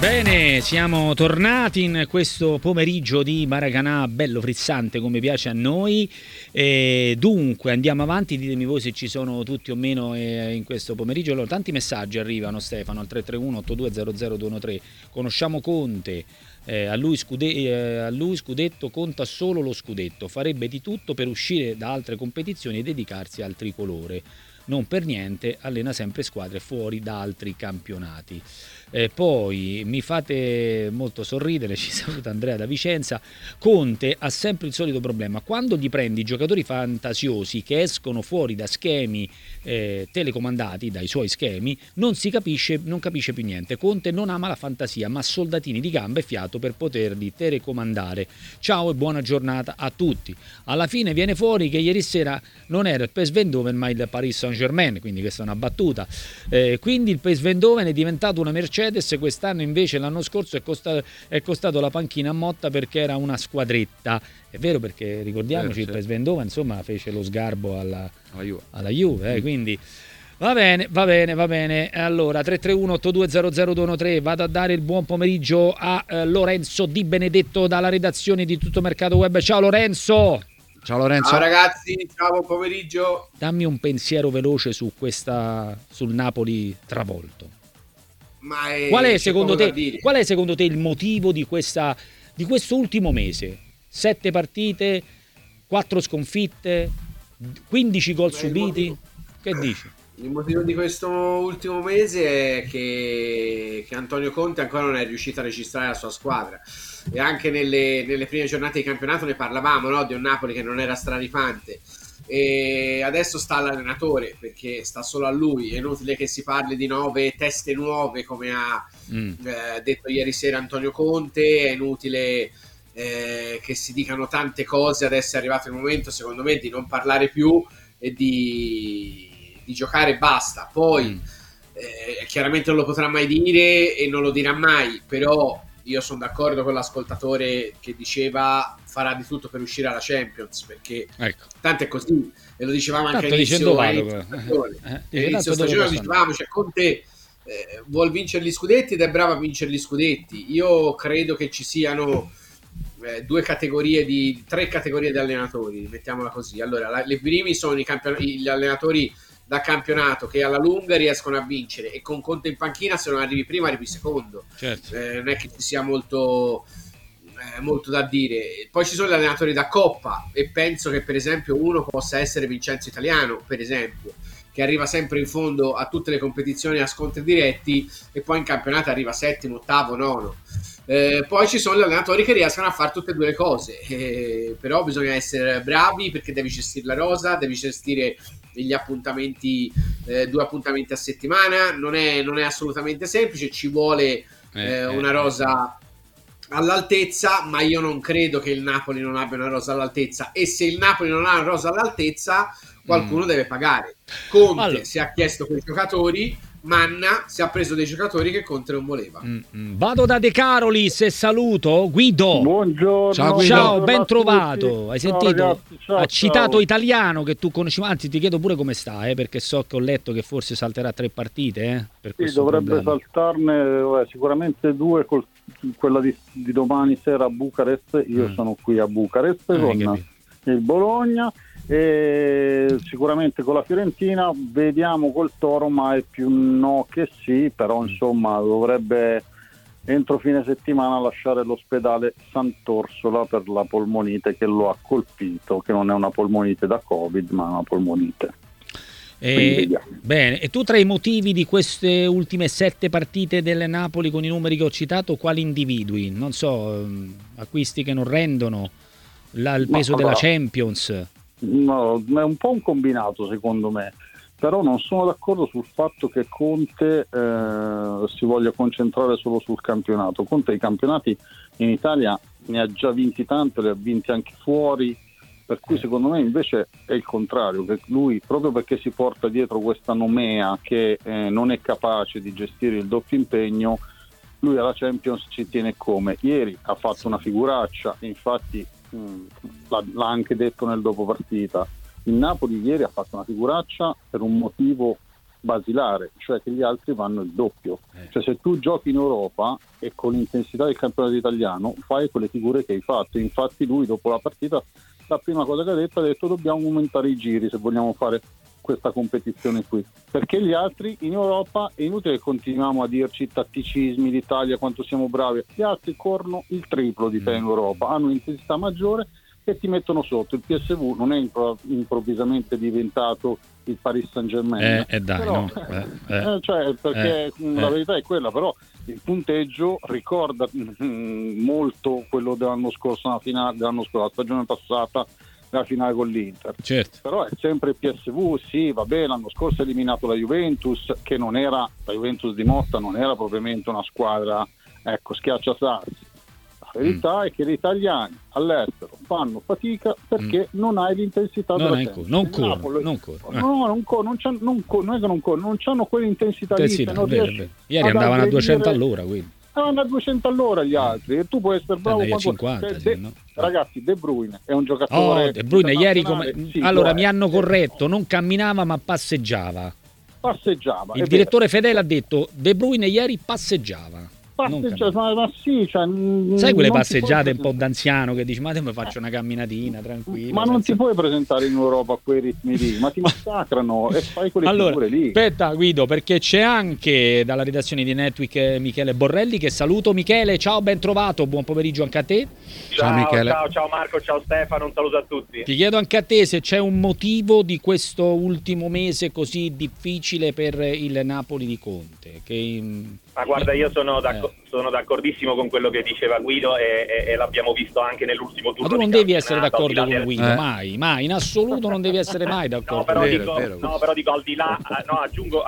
Bene, siamo tornati in questo pomeriggio di Maracanà, bello frizzante come piace a noi. Dunque andiamo avanti, ditemi voi se ci sono tutti o meno in questo pomeriggio. Allora, tanti messaggi arrivano, Stefano, al 331-8200-213. Conosciamo Conte, a lui scudetto, conta solo lo scudetto, farebbe di tutto per uscire da altre competizioni e dedicarsi al tricolore. Non per niente allena sempre squadre fuori da altri campionati. Poi mi fate molto sorridere, ci saluta Andrea da Vicenza. Conte ha sempre il solito problema: quando gli prendi i giocatori fantasiosi che escono fuori da schemi telecomandati, dai suoi schemi, non capisce più niente. Conte non ama la fantasia, ma soldatini di gamba e fiato per poterli telecomandare. Ciao e buona giornata a tutti. Alla fine viene fuori che ieri sera non era il PSV Eindhoven ma il Paris Saint-Germain, quindi questa è una battuta. Quindi il PSV Eindhoven è diventato una Mercedes, quest'anno invece, l'anno scorso è costato la panchina a Motta perché era una squadretta. È vero, perché ricordiamoci, il PSV Eindhoven insomma fece lo sgarbo alla Juve, quindi va bene. Allora 331-8200-213, vado a dare il buon pomeriggio a Lorenzo Di Benedetto dalla redazione di Tutto Mercato Web. Ciao Lorenzo. Ciao Lorenzo. Ciao ragazzi, ciao, buon pomeriggio. Dammi un pensiero veloce sul Napoli travolto. Qual è secondo te il motivo di questo ultimo mese? 7 partite, 4 sconfitte, 15 gol subiti? Che dici? Il motivo di questo ultimo mese è che Antonio Conte ancora non è riuscito a registrare la sua squadra, e anche nelle prime giornate di campionato ne parlavamo, no? Di un Napoli che non era straripante, e adesso sta all'allenatore, perché sta solo a lui. È inutile che si parli di 9 teste nuove come ha detto ieri sera Antonio Conte, è inutile che si dicano tante cose. Adesso è arrivato il momento, secondo me, di non parlare più e di giocare e basta. Poi chiaramente non lo potrà mai dire e non lo dirà mai, però io sono d'accordo con l'ascoltatore che diceva farà di tutto per uscire alla Champions, perché tanto è così, e lo dicevamo anche all'inizio stagione, dicevamo, cioè Conte vuol vincere gli scudetti ed è bravo a vincere gli scudetti. Io credo che ci siano tre categorie di allenatori, mettiamola così. Allora, le primi sono gli allenatori da campionato che alla lunga riescono a vincere, e con Conte in panchina, se non arrivi primo arrivi secondo. Certo. Non è che ci sia molto da dire. Poi ci sono gli allenatori da Coppa, e penso che per esempio uno possa essere Vincenzo Italiano, per esempio, che arriva sempre in fondo a tutte le competizioni a scontri diretti, e poi in campionato arriva settimo, ottavo, nono. Poi ci sono gli allenatori che riescono a fare tutte e due le cose, però bisogna essere bravi, perché devi gestire la rosa, devi gestire gli appuntamenti, 2 appuntamenti a settimana. Non è assolutamente semplice, ci vuole una rosa all'altezza, ma io non credo che il Napoli non abbia una rosa all'altezza, e se il Napoli non ha una rosa all'altezza qualcuno deve pagare. Conte si è chiesto quei giocatori, Manna si è preso dei giocatori che Conte non voleva. Vado da De Carolis e saluto Guido. Buongiorno. Ciao, ben trovato. Hai sentito? Ragazzi, ha citato Italiano, che tu conosci, anzi ti chiedo pure come sta, perché so che ho letto che forse salterà 3 partite, per questo dovrebbe problema. Saltarne sicuramente 2, quella di domani sera a Bucarest. Io sono qui a Bucarest con il Bologna, e sicuramente con la Fiorentina. Vediamo col Toro, ma è più no che sì, però insomma dovrebbe entro fine settimana lasciare l'ospedale Sant'Orsola per la polmonite che lo ha colpito, che non è una polmonite da Covid ma una polmonite. Bene, e tu tra i motivi di queste ultime 7 partite del Napoli con i numeri che ho citato, quali individui? Non so, acquisti che non rendono, il peso della Champions? No, è un po' un combinato secondo me, però non sono d'accordo sul fatto che Conte si voglia concentrare solo sul campionato. Conte i campionati in Italia ne ha già vinti tanto, li ha vinti anche fuori, per cui secondo me invece è il contrario, che lui, proprio perché si porta dietro questa nomea che non è capace di gestire il doppio impegno, lui alla Champions ci tiene come. Ieri ha fatto una figuraccia, infatti l'ha anche detto nel dopo partita. Il Napoli ieri ha fatto una figuraccia per un motivo basilare, cioè che gli altri vanno il doppio. Cioè se tu giochi in Europa e con l'intensità del campionato italiano fai quelle figure che hai fatto. Infatti lui dopo la partita la prima cosa che ha detto dobbiamo aumentare i giri se vogliamo fare questa competizione qui, perché gli altri in Europa è inutile che continuiamo a dirci tatticismi l'Italia quanto siamo bravi, gli altri corrono il triplo di te in Europa, hanno un'intensità maggiore e ti mettono sotto. Il PSV non è improvvisamente diventato il Paris Saint-Germain, cioè, perché la verità è quella, però il punteggio ricorda molto quello dell'anno scorso, la stagione passata, la finale con l'Inter. Certo. Però è sempre il PSV, sì, vabbè, l'anno scorso ha eliminato la Juventus, che non era, la Juventus di Motta non era propriamente una squadra, schiacciasassi. La verità è che gli italiani all'estero fanno fatica perché non hai l'intensità della gente. Non hanno quell'intensità lì. Ieri andavano a 200 all'ora, quindi. Vanno a 200 all'ora gli altri, e tu puoi essere bravo a 50, no? Ragazzi, De Bruyne è un giocatore. De Bruyne ieri mi hanno corretto, non camminava ma passeggiava. Il direttore Fedele ha detto De Bruyne ieri passeggiava. Ma sì, cioè, sai quelle passeggiate un po' d'anziano che dici ma te mi faccio una camminatina tranquilla, ma non ti puoi presentare in Europa a quei ritmi lì, ma ti massacrano e fai quelle figure lì. Aspetta Guido, perché c'è anche dalla redazione di Netweek Michele Borrelli, che saluto. Michele, ciao, ben trovato, buon pomeriggio anche a te. Ciao Michele. Ciao Marco, ciao Stefano, un saluto a tutti. Ti chiedo anche a te se c'è un motivo di questo ultimo mese così difficile per il Napoli di Conte, ma guarda, io sono d'accordissimo con quello che diceva Guido e l'abbiamo visto anche nell'ultimo turno. Ma tu non devi essere d'accordo con Guido, mai, in assoluto non devi essere mai d'accordo. Però dico al di là, aggiungo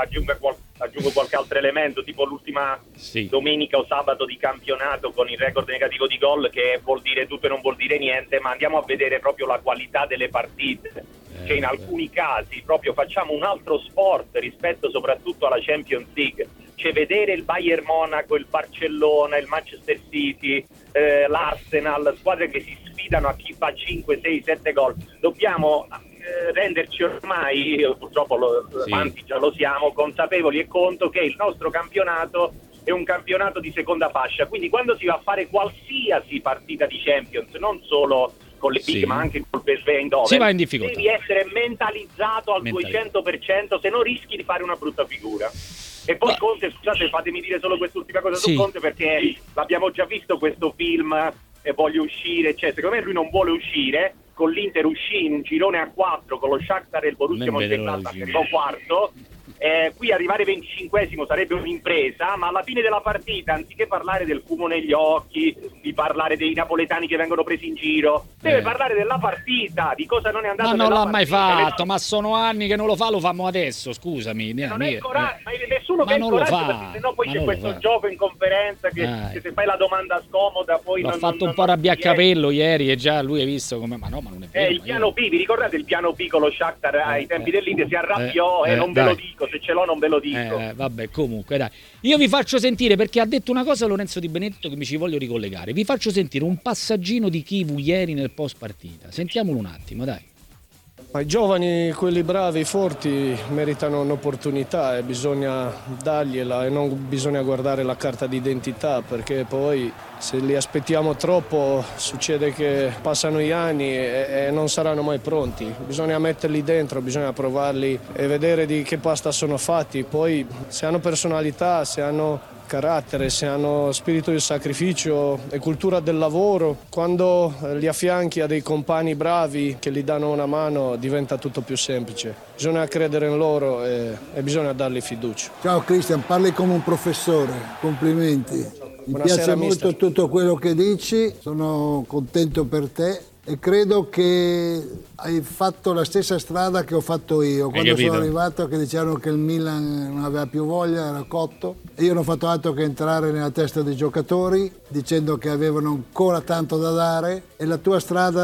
qualche altro elemento, tipo l'ultima domenica o sabato di campionato con il record negativo di gol, che vuol dire tutto e non vuol dire niente, ma andiamo a vedere proprio la qualità delle partite. Che in alcuni casi proprio facciamo un altro sport rispetto soprattutto alla Champions League, cioè vedere il Bayern Monaco, il Barcellona, il Manchester City, l'Arsenal, squadre che si sfidano a chi fa 5, 6, 7 gol. Dobbiamo renderci ormai, purtroppo quanti già lo siamo, consapevoli e conto che il nostro campionato è un campionato di seconda fascia, quindi quando si va a fare qualsiasi partita di Champions, non solo con le big ma anche col PSV Eindhoven, si va in difficoltà. Devi essere mentalizzato al 200%, se no rischi di fare una brutta figura. E poi Conte, scusate, fatemi dire solo quest'ultima cosa su Conte, perché l'abbiamo già visto questo film e voglio uscire, cioè secondo me lui non vuole uscire. Con l'Inter uscì in un girone a 4 con lo Shakhtar e il Borussia Mönchengladbach che arrivò quarto. Qui arrivare 25esimo sarebbe un'impresa, ma alla fine della partita, anziché parlare del fumo negli occhi, di parlare dei napoletani che vengono presi in giro, deve parlare della partita, di cosa non è andato. Ma non l'ha mai fatto, ma sono anni che non lo fa, lo fammo adesso, scusami. Non è coraggio, ma nessuno che non lo fa, perché sennò poi c'è questo gioco in conferenza che se fai la domanda scomoda poi l'ha fatto un po' arrabbiacapello ieri e già lui hai visto come ma non è vero. Il piano B, vi ricordate il piano B con lo Shakhtar ai tempi dell'Inter? Si arrabbiò e non ve lo dico, se ce l'ho non ve lo dico. Vabbè, comunque dai. Io vi faccio sentire, perché ha detto una cosa Lorenzo Di Benedetto che mi ci voglio ricollegare. Vi faccio sentire un passaggino di Chivu ieri nel post partita. Sentiamolo un attimo, dai. Ma i giovani, quelli bravi, forti, meritano un'opportunità e bisogna dargliela e non bisogna guardare la carta d'identità, perché poi se li aspettiamo troppo succede che passano gli anni e non saranno mai pronti. Bisogna metterli dentro, bisogna provarli e vedere di che pasta sono fatti. Poi se hanno personalità, se hanno carattere, se hanno spirito di sacrificio e cultura del lavoro, quando li affianchi a dei compagni bravi che gli danno una mano diventa tutto più semplice. Bisogna credere in loro e bisogna dargli fiducia. Ciao Cristian, parli come un professore, complimenti. Mi piace molto tutto quello che dici, sono contento per te e credo che hai fatto la stessa strada che ho fatto io. Quando sono arrivato che dicevano che il Milan non aveva più voglia, era cotto, e io non ho fatto altro che entrare nella testa dei giocatori dicendo che avevano ancora tanto da dare, e la tua strada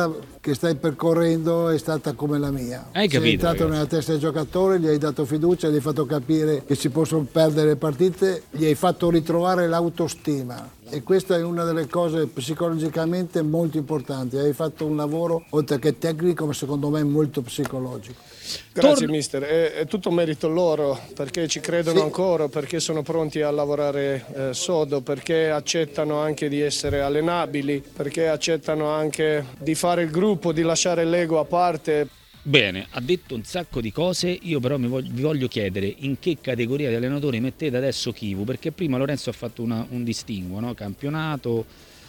che stai percorrendo è stata come la mia. Hai capito, sei entrato ragazzi, nella testa del giocatore, gli hai dato fiducia, gli hai fatto capire che si possono perdere le partite, gli hai fatto ritrovare l'autostima. E questa è una delle cose psicologicamente molto importanti. Hai fatto un lavoro, oltre che tecnico, ma secondo me molto psicologico. Grazie mister, è tutto merito loro, perché ci credono ancora, perché sono pronti a lavorare sodo, perché accettano anche di essere allenabili, perché accettano anche di fare il gruppo, di lasciare l'ego a parte. Bene, ha detto un sacco di cose, io però vi voglio chiedere in che categoria di allenatori mettete adesso Chivu, perché prima Lorenzo ha fatto un distinguo, no? Campionato,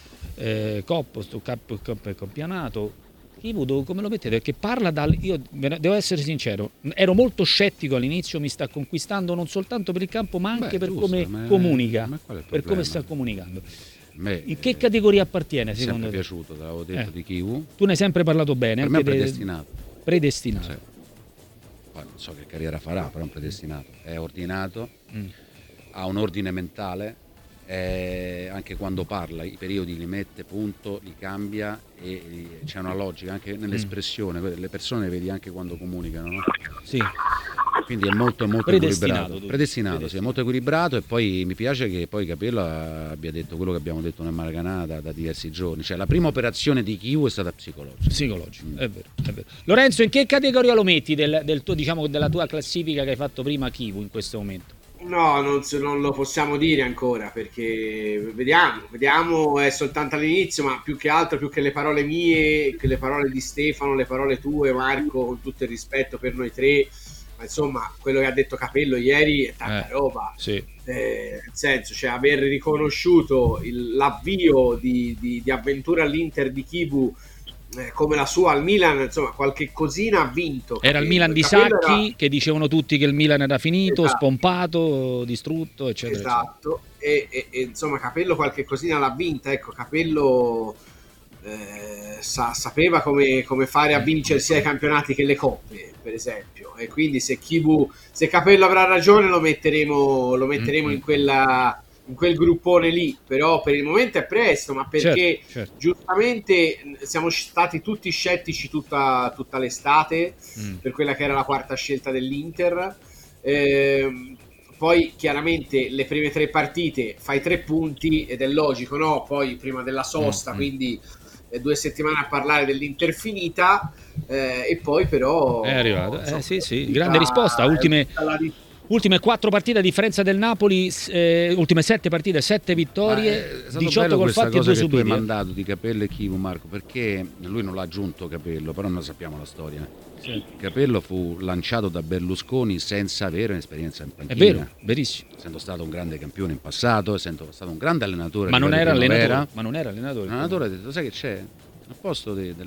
Coppa e campionato. Chivu come lo mettete? Perché parla io devo essere sincero, ero molto scettico all'inizio, mi sta conquistando non soltanto per il campo ma anche per come comunica, per come sta comunicando. In che categoria appartiene secondo te? Mi è sempre piaciuto, te l'avevo detto, di Chivu. Tu ne hai sempre parlato bene. Per me è predestinato. Predestinato. Sì. Poi non so che carriera farà, però è un predestinato. È ordinato, ha un ordine mentale, anche quando parla i periodi li mette, punto, li cambia e c'è una logica anche nell'espressione. Le persone vedi anche quando comunicano, no? Sì. Quindi è molto equilibrato. Predestinato, sì, è molto equilibrato. E poi mi piace che poi Capello abbia detto quello che abbiamo detto nel Maracanã da diversi giorni. Cioè la prima operazione di Chivu è stata psicologica. È vero. Lorenzo, in che categoria lo metti del tuo, diciamo, della tua classifica che hai fatto prima Chivu in questo momento? No, non lo possiamo dire ancora, perché vediamo, è soltanto all'inizio, ma più che altro, più che le parole mie, che le parole di Stefano, le parole tue, Marco, con tutto il rispetto per noi tre, ma insomma quello che ha detto Capello ieri è tanta roba. Sì. Nel senso, cioè aver riconosciuto l'avvio di avventura all'Inter di Chivu come la sua al Milan, insomma qualche cosina ha vinto. Era il Milan di Sacchi, che dicevano tutti che il Milan era finito, spompato, distrutto, eccetera. Esatto, eccetera. E insomma Capello qualche cosina l'ha vinta. Ecco, Capello sapeva come fare a vincere sia i campionati che le coppe, per esempio, e quindi se Capello avrà ragione lo metteremo in quel gruppone lì, però per il momento è presto, ma perché certo. Giustamente siamo stati tutti scettici tutta l'estate per quella che era la quarta scelta dell'Inter. Poi chiaramente le prime 3 partite fai 3 punti ed è logico, no? Poi prima della sosta, quindi 2 settimane a parlare dell'Inter finita, e poi però è arrivato. Sì, grande risposta. Ultime 4 partite a differenza del Napoli, ultime 7 partite, 7 vittorie, 18 gol fatti e 2 subiti. Tu hai mandato di Capello e Chivu, Marco, perché lui non l'ha aggiunto Capello, però noi sappiamo la storia. Sì. Capello fu lanciato da Berlusconi senza avere un'esperienza in panchina. È vero, verissimo. Essendo stato un grande campione in passato, essendo stato un grande allenatore. Ma non era allenatore. L'allenatore ha detto, sai che c'è? Al posto del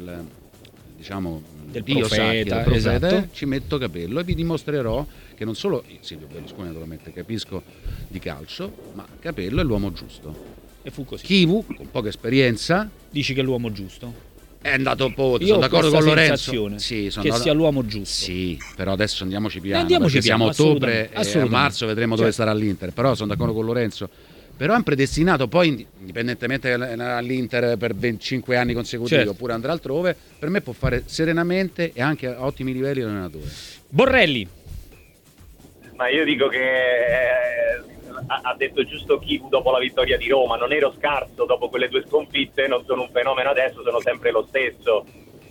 profeta, Sacchi, esatto. Ci metto Capello e vi dimostrerò che non solo Silvio Berlusconi naturalmente capisco di calcio, ma Capello è l'uomo giusto. E fu così. Chivu, con poca esperienza, dici che è l'uomo giusto? È andato un po', sono d'accordo con Lorenzo. Sia l'uomo giusto. Sì, però adesso andiamoci piano, perché siamo a ottobre e a marzo vedremo dove sarà l'Inter, però sono d'accordo con Lorenzo. Però è un predestinato, poi indipendentemente all'Inter per 25 anni consecutivi oppure andrà altrove, per me può fare serenamente e anche a ottimi livelli l'allenatore. Borrelli. Ma io dico che ha detto giusto Chivu dopo la vittoria di Roma, non ero scarso dopo quelle 2 sconfitte, non sono un fenomeno adesso, sono sempre lo stesso.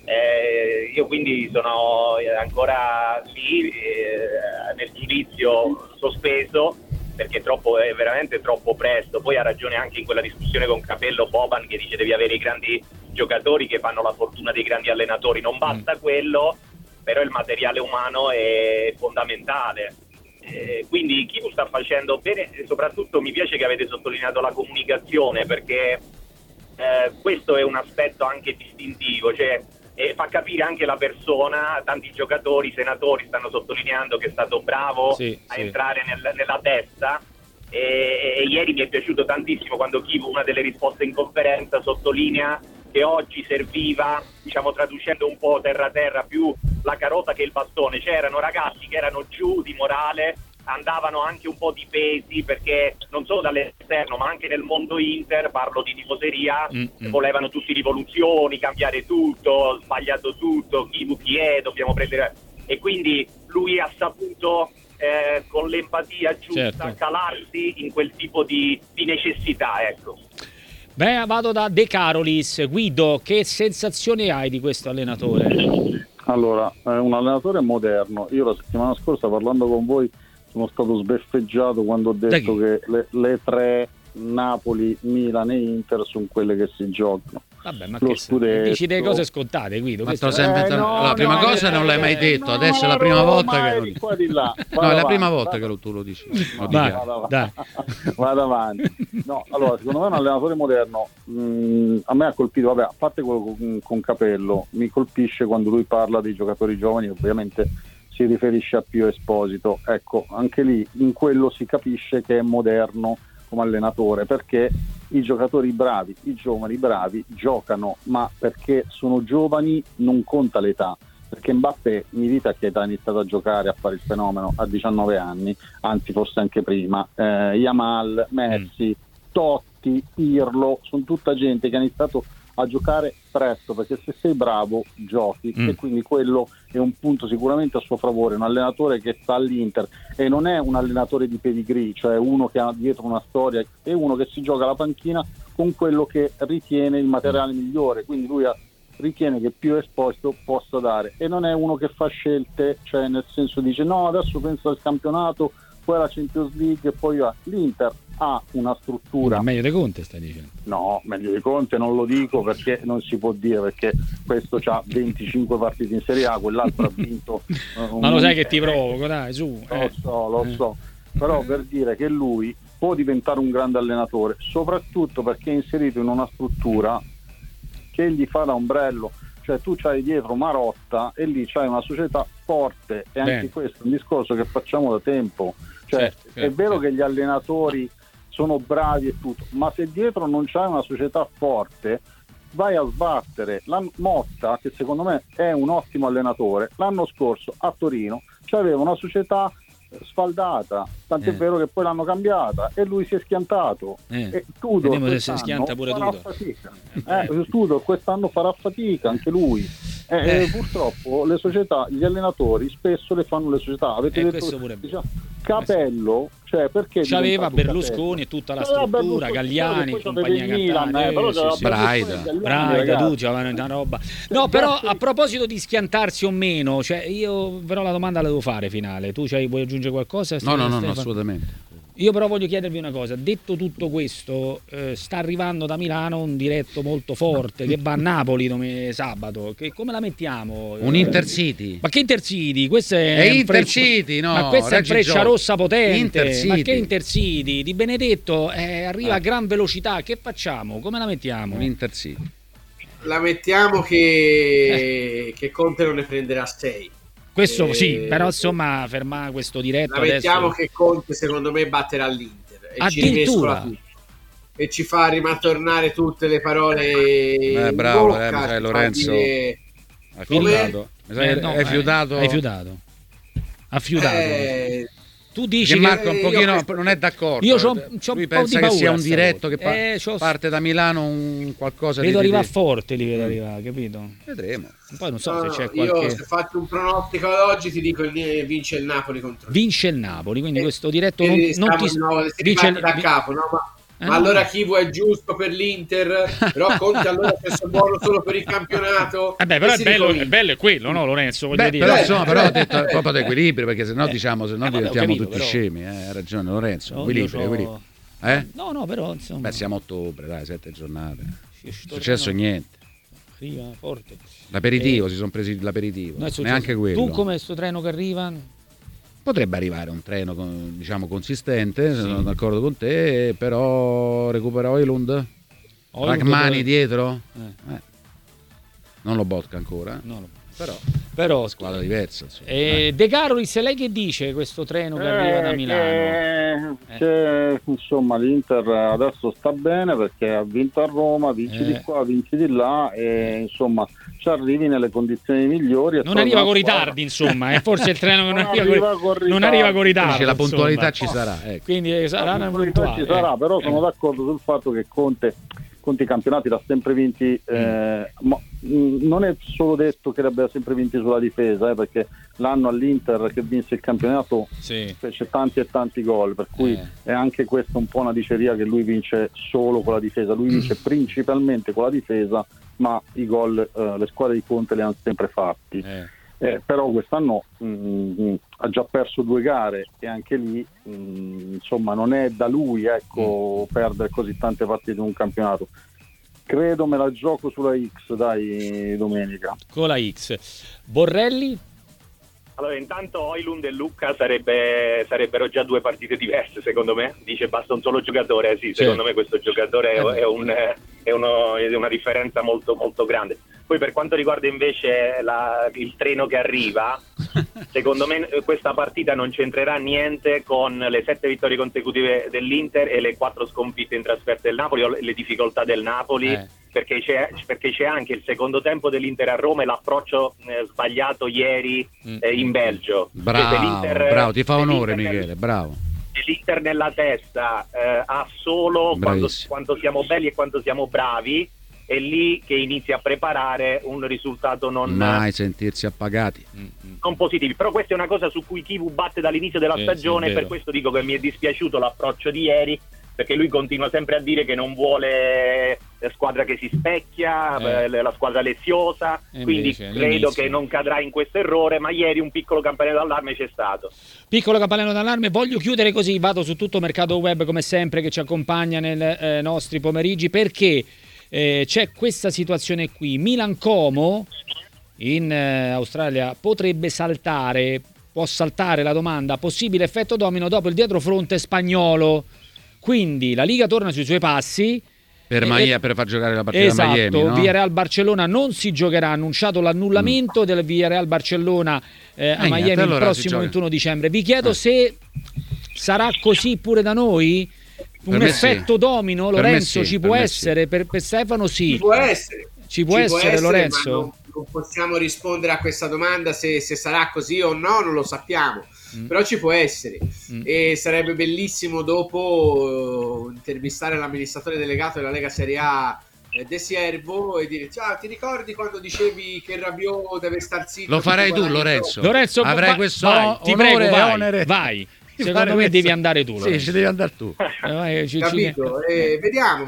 Io quindi sono ancora lì nel giudizio sospeso, perché è veramente troppo presto. Poi ha ragione anche in quella discussione con Capello Boban, che dice devi avere i grandi giocatori che fanno la fortuna dei grandi allenatori, non basta quello, però il materiale umano è fondamentale. Quindi Chivu sta facendo bene e soprattutto mi piace che avete sottolineato la comunicazione, perché questo è un aspetto anche distintivo, cioè fa capire anche la persona. Tanti giocatori, senatori stanno sottolineando che è stato bravo a entrare nella testa, e ieri mi è piaciuto tantissimo quando Chivu, una delle risposte in conferenza, sottolinea che oggi serviva, diciamo traducendo un po' terra più la carota che il bastone. C'erano ragazzi che erano giù di morale andavano anche un po' di pesi, perché non solo dall'esterno ma anche nel mondo Inter, parlo di tifoseria, volevano tutti rivoluzioni, cambiare tutto, sbagliato tutto, chi è, dobbiamo prendere, e quindi lui ha saputo con l'empatia giusta calarsi in quel tipo di necessità, ecco. Beh, vado da De Carolis. Guido, che sensazione hai di questo allenatore? Allora, è un allenatore moderno. Io la settimana scorsa, parlando con voi, sono stato sbeffeggiato quando ho detto che le tre, Napoli, Milan e Inter, sono quelle che si giocano. Vabbè, ma che dici delle cose scontate, Guido? La prima cosa non l'hai mai detto, adesso è la prima volta che è la prima volta che tu lo dici. Vado avanti. No, allora, secondo me è un allenatore moderno. A me ha colpito, vabbè, a parte quello con Capello, mi colpisce quando lui parla dei giocatori giovani, ovviamente si riferisce a Pio Esposito. Ecco, anche lì in quello si capisce che è moderno come allenatore, perché i giocatori bravi, i giovani bravi giocano, ma perché sono giovani non conta l'età, perché Mbappé mi dite a che età ha iniziato a giocare, a fare il fenomeno, a 19 anni, anzi forse anche prima. Yamal, Messi, Totti, Pirlo, sono tutta gente che ha iniziato a giocare presto, perché se sei bravo giochi, e quindi quello è un punto sicuramente a suo favore. Un allenatore che sta all'Inter e non è un allenatore di pedigree, cioè uno che ha dietro una storia, è uno che si gioca la panchina con quello che ritiene il materiale migliore, quindi lui ritiene che Pio Esposito possa dare, e non è uno che fa scelte, cioè nel senso dice no, adesso penso al campionato, poi alla Champions League e poi l'Inter ha una struttura. Meglio di Conte stai dicendo? No, meglio di Conte non lo dico, perché non si può dire, perché questo c'ha 25 partite in Serie A, quell'altro ha vinto ma lo sai che ti provoco, dai, su. Lo so, però per dire che lui può diventare un grande allenatore, soprattutto perché è inserito in una struttura che gli fa da ombrello, cioè tu c'hai dietro Marotta e lì c'hai una società forte, e anche questo è un discorso che facciamo da tempo, cioè è vero che gli allenatori sono bravi e tutto, ma se dietro non c'hai una società forte vai a sbattere. Motta, che secondo me è un ottimo allenatore, l'anno scorso a Torino c'aveva una società sfaldata, tant'è vero che poi l'hanno cambiata e lui si è schiantato, e Tudor vediamo se si schianta pure farà fatica. Tudor quest'anno farà fatica anche lui, purtroppo le società, gli allenatori spesso le fanno le società. Avete detto Capello, cioè perché c'aveva Berlusconi e tutta la struttura, Galliani, compagnia cantante, Braida, tu c'avevano una roba. No, però a proposito di schiantarsi o meno, cioè io però la domanda la devo fare finale. Tu vuoi aggiungere qualcosa? No, assolutamente. Io però voglio chiedervi una cosa, detto tutto questo, sta arrivando da Milano un diretto molto forte che va a Napoli sabato, come la mettiamo? Un Intercity. Ma che Intercity? Questo è Intercity, no? Ma questa è Freccia Rossa potente. Intercity. Ma che Intercity? Di Benedetto arriva a gran velocità, che facciamo? Come la mettiamo? Un Intercity. La mettiamo che Conte non ne prenderà 6. Questo sì, però insomma fermare questo diretto la mettiamo adesso... che Conte secondo me batterà l'Inter e ci rimescola tutto e ci fa ritornare tutte le parole bravo, bocca, mi sai Lorenzo dire... hai fiutato ha fiutato. Tu dici che Marco un pochino non è d'accordo. Io c'ho lui un pensa po' di che sia un diretto che parte da Milano, un qualcosa vedo arriva forte, li vedo arrivare, capito? Vedremo. Poi non so se c'è qualche... Io se faccio un pronostico ad oggi ti dico vince il Napoli contro vince il Napoli, quindi questo diretto non ti dice da capo, no? Ma allora Chivu è giusto per l'Inter, però Conte allora è buono solo per il campionato. Però è bello è quello, no Lorenzo? Voglio dire. Però ho detto proprio di equilibrio, perché sennò diventiamo tutti scemi. Ha ragione Lorenzo, equilibrio. No, però insomma. Siamo a ottobre, dai, 7 giornate. Non è successo niente. Forte. L'aperitivo, si sono presi l'aperitivo. Neanche quello. Tu come sto treno che arriva? Potrebbe arrivare un treno consistente, sono d'accordo con te, però recupera Højlund, Rachmani dietro, non lo botca ancora. però squadra diversa. De Carolis, lei che dice questo treno che arriva da Milano? Che, insomma, l'Inter adesso sta bene perché ha vinto a Roma, vinci di qua, vinci di là e insomma ci arrivi nelle condizioni migliori. Non arriva con ritardi, insomma, è forse il treno che non arriva con ritardi. La puntualità ci sarà. Quindi sarà una puntualità. Ci sarà, però sono d'accordo sul fatto che Conte i campionati l'ha sempre vinti, ma non è solo detto che li abbia sempre vinti sulla difesa, perché l'anno all'Inter che vinse il campionato fece tanti e tanti gol, per cui è anche questa un po' una diceria che lui vince solo con la difesa, lui vince principalmente con la difesa, ma i gol le squadre di Conte li hanno sempre fatti. Però quest'anno ha già perso 2 gare e anche lì insomma non è da lui perdere così tante partite in un campionato. Credo me la gioco sulla X, dai, domenica. Con la X. Borrelli? Allora, intanto Højlund e Lucca sarebbero già 2 partite diverse, secondo me. Dice basta un solo giocatore, secondo me questo giocatore è una differenza molto, molto grande. Poi per quanto riguarda invece il treno che arriva, secondo me questa partita non c'entrerà niente con le 7 vittorie consecutive dell'Inter e le 4 sconfitte in trasferta del Napoli o le difficoltà del Napoli. Perché c'è anche il secondo tempo dell'Inter a Roma e l'approccio sbagliato ieri in Belgio. Bravo, ti fa onore Michele, bravo. L'Inter nella testa ha solo quanto siamo belli e quanto siamo bravi, è lì che inizia a preparare un risultato non mai sentirsi appagati, non positivi. Però questa è una cosa su cui Chivu batte dall'inizio della stagione, per questo dico che mi è dispiaciuto l'approccio di ieri, perché lui continua sempre a dire che non vuole la squadra che si specchia, la squadra leziosa, quindi credo che non cadrà in questo errore, ma ieri un piccolo campanello d'allarme c'è stato. Piccolo campanello d'allarme, voglio chiudere così, vado su tutto Mercato Web come sempre che ci accompagna nei nostri pomeriggi, perché c'è questa situazione qui. Milan Como in Australia potrebbe può saltare la domanda possibile effetto domino dopo il dietrofront spagnolo. Quindi la Liga torna sui suoi passi per far giocare la partita a Miami, no? Villarreal Barcellona non si giocherà, ha annunciato l'annullamento del Villarreal Barcellona a Miami il prossimo 21 dicembre. Vi chiedo se sarà così pure da noi? Un effetto domino, Lorenzo, ci può essere? Per Stefano sì. Ci può essere Lorenzo? Non possiamo rispondere a questa domanda se sarà così o no, non lo sappiamo. Però ci può essere e sarebbe bellissimo dopo intervistare l'amministratore delegato della Lega Serie A De Siervo e dire: ciao, ti ricordi quando dicevi che Rabiot deve star zitto? Lo farei tu, Lorenzo avrai questo ti prego, vai. Secondo me devi andare tu, Lorenzo. Sì, ci devi andare tu. Capito? Vediamo.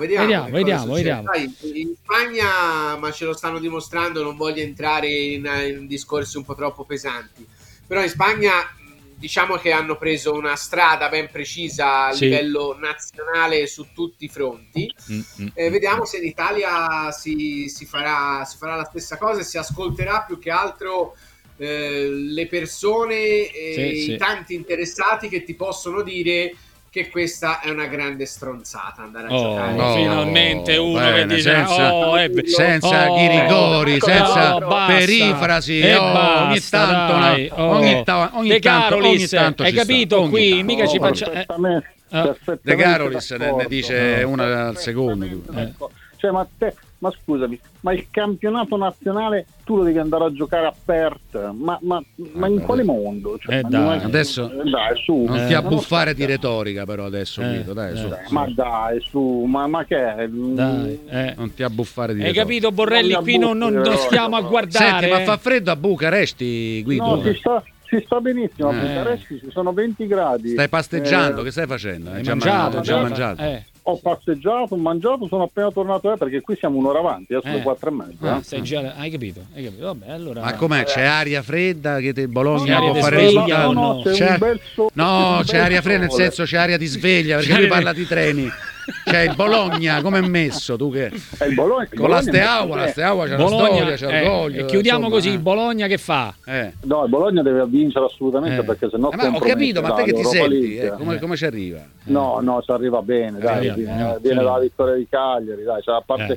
Sai, in Spagna, ma ce lo stanno dimostrando, non voglio entrare in discorsi un po' troppo pesanti, però in Spagna diciamo che hanno preso una strada ben precisa a livello nazionale su tutti i fronti. Vediamo se in Italia si farà la stessa cosa e si ascolterà più che altro le persone i tanti interessati che ti possono dire che questa è una grande stronzata andare a giocare. Finalmente uno che dice senza ghirigori, senza perifrasi, ogni tanto hai capito? Qui mica ci faccia De Carolis ne dice una al secondo. Cioè, ma scusami, ma il campionato nazionale tu lo devi andare a giocare a Perth, ma in quale mondo? Cioè, adesso su, non ti abbuffare di retorica, però adesso Guido, ma che è? Non ti abbuffare di retorica. Hai capito, Borrelli? Qui non stiamo a guardare. Senti, ma fa freddo a Bucaresti, Guido? No, si sta benissimo a Bucaresti, ci sono 20 gradi. Stai pasteggiando, che stai facendo? Hai già mangiato? Ho passeggiato, ho mangiato, sono appena tornato perché qui siamo un'ora avanti, sono le 4:30. Hai capito? Vabbè, allora... Ma com'è? C'è aria fredda che Bologna può fare sveglia, risultato? No, c'è aria fredda nel senso c'è aria di sveglia, perché lui parla di treni. C'è il Bologna, come è messo? Tu che il Bologna, con la Steaua c'è la storia, c'è orgoglio. E chiudiamo così, il Bologna che fa? No, il Bologna deve vincere assolutamente perché sennò ho capito, ma te che ti senti? Come ci arriva? No, ci arriva bene, dai, viene dalla vittoria di Cagliari, dai, cioè, a parte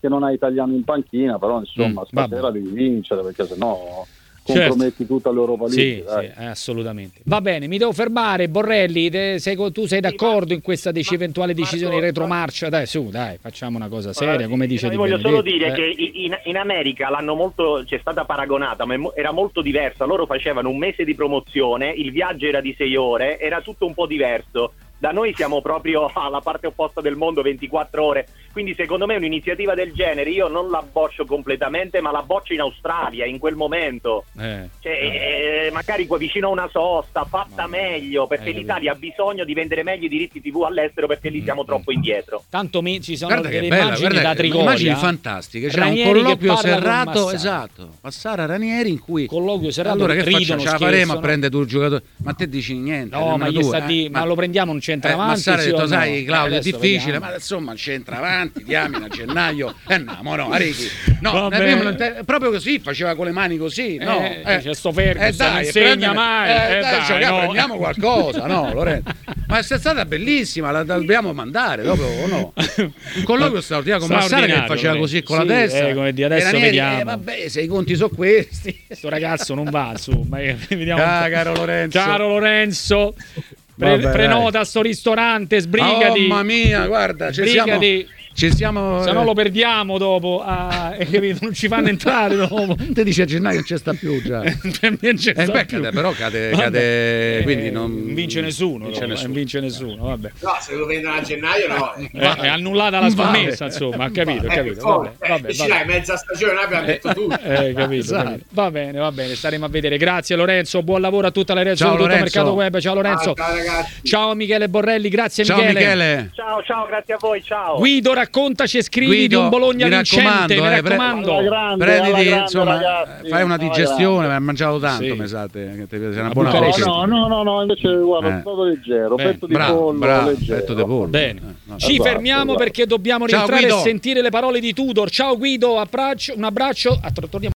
perché non hai Italiano in panchina, però insomma stasera devi vincere, perché sennò comprometti tutta l'Europa League. Sì, assolutamente. Va bene, mi devo fermare. Borrelli, tu sei d'accordo in questa eventuale decisione di retromarcia? Dai, facciamo una cosa seria, come dice Di Voglio Benedetto. solo dire che in America c'è stata paragonata, ma era molto diversa. Loro facevano un mese di promozione, il viaggio era di 6 ore, era tutto un po' diverso. Da noi siamo proprio alla parte opposta del mondo, 24 ore, quindi secondo me un'iniziativa del genere io non la boccio completamente, ma la boccio in Australia in quel momento, magari qua vicino a una sosta fatta meglio, perché l'Italia ha bisogno di vendere meglio i diritti TV all'estero, perché lì siamo troppo indietro. Tanto ci sono delle immagini da Trigoria, immagini fantastiche, c'è un colloquio serrato, Massara Ranieri, in cui colloquio serrato, allora che ridono, faccia? Ce la faremo a prendere tu il giocatore, ma te dici niente, no, ma ma lo prendiamo un centravanti. Massara ha detto, sai no? Claudio, è difficile, ma insomma il centravanti, diamine a gennaio, proprio così, faceva con le mani così, c'è sto Ferguson, non insegna mai, prendiamo qualcosa, no Lorenzo? Ma è stata bellissima, la dobbiamo mandare dopo o no? Un colloquio straordinario con Massara che faceva così con la testa, come dire, adesso vediamo. Vabbè, se i conti sono questi, questo ragazzo non va, insomma, vediamo. Caro Lorenzo, prenota sto ristorante, sbrigati. Mamma mia, guarda, ci siamo se no lo perdiamo dopo, non ci fanno entrare dopo. Te dice a gennaio non c'è sta più già. Per me c'è sta più. Però cade quindi non vince nessuno, vince nessuno, vabbè. No, se lo vendono a gennaio no. È annullata la scommessa, insomma, ha capito. Vabbè. Dai, mezza stagione abbiamo detto tutto. Capito. Va bene, staremo a vedere. Grazie Lorenzo, buon lavoro a tutta la redazione di Tutto Mercato Web. Ciao Lorenzo. Ciao ragazzi. Ciao Michele Borrelli, grazie ciao Michele. Ciao, grazie a voi, ciao. Guido, raccontaci e scrivi di un Bologna vincente, mi raccomando. Prenditi, insomma, ragazzi, fai una digestione, hai mangiato tanto, mi sa te, che sei una buona No, invece guarda, è stato leggero, petto di pollo, petto di pollo. Bene. Ci fermiamo perché dobbiamo rientrare e sentire le parole di Tudor. Ciao Guido, un abbraccio, torniamo